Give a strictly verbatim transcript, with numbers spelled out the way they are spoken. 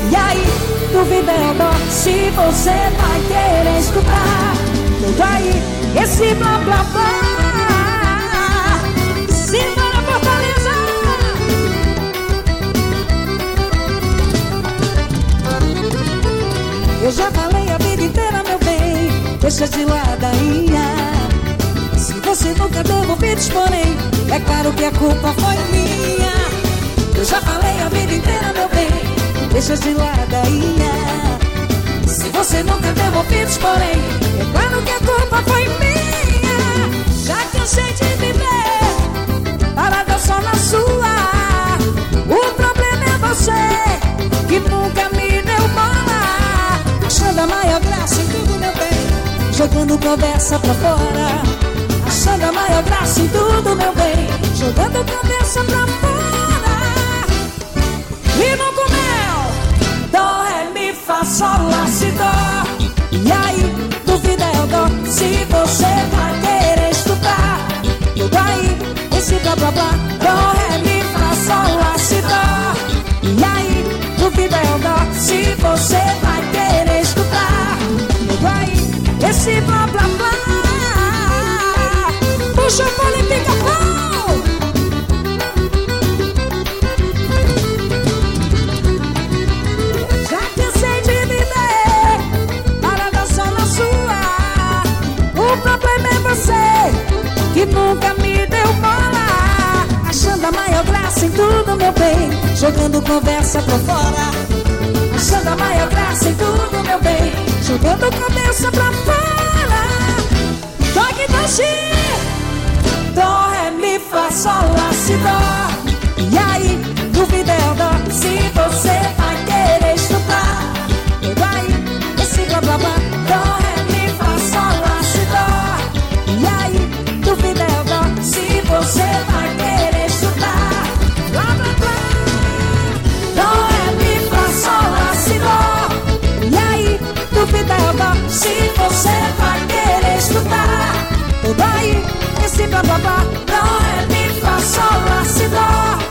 E aí, duvida é o dó, se você vai querer escutar tudo aí, esse blá blá blá. Simbora, Fortaleza! Eu já falei a vida inteira, meu bem, deixa de ladainha. Se você nunca deu ouvidos, porém, é claro que a culpa foi minha. Eu já falei a vida inteira, meu bem, deixa de ladainha. Se você nunca deu ouvidos, porém, é claro que a culpa foi minha. Já cansei de viver parada só na sua. O problema é você, que nunca me deu bola, achando a maior graça em tudo, meu bem, jogando conversa pra fora. Achando a maior graça em tudo, meu bem, jogando conversa pra fora. Limão com mel, dó, ré, mi, fá, sol, lá, si, dó. E aí, duvida é o dó, se você vai querer estudar tudo aí, esse blá blá blá. Dó, ré, mi, fá, sol, lá, si, dó. E aí, duvida é o dó, se você vai querer estudar tudo aí, esse blá blá blá. Puxa o fone e fica bom. Já cansei de viver parada só na sua. O problema é você, que nunca me deu bola, achando a maior graça em tudo, meu bem, jogando conversa pra fora. Achando a maior graça em tudo, meu bem, jogando conversa pra fora. Toque doce, dó, ré, mi, fá, sol, lá, si, dó. E aí, duvida é o dó, se você vai querer estudar tudo aí, esse blá blá blá. Dó, ré, mi, fá, sol, lá, si, dó. E aí, duvida é o dó, se você vai querer estudar blá blá blá. Dó, ré, mi, fá, sol, lá, si, dó. E aí, duvida é o dó, se você vai querer estudar tudo aí, esse blá blá blá. Dó, ré, mi, fá, sol, lá, si, dó.